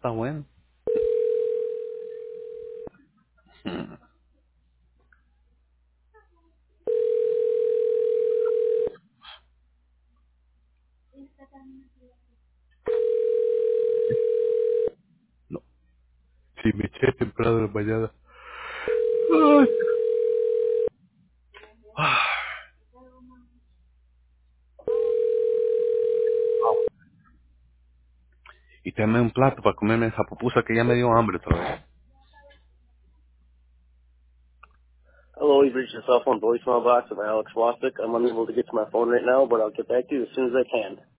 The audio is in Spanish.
Está bueno. No. Si me eché temprano de la mañana. Ay. Ah. Y tráeme un plato para comerme esa pupusa que ya me dio hambre otra vez. Hello, you've reached the cell phone voicemail box of Alex Wasik. I'm unable to get to my phone right now, but I'll get back to you as soon as I can.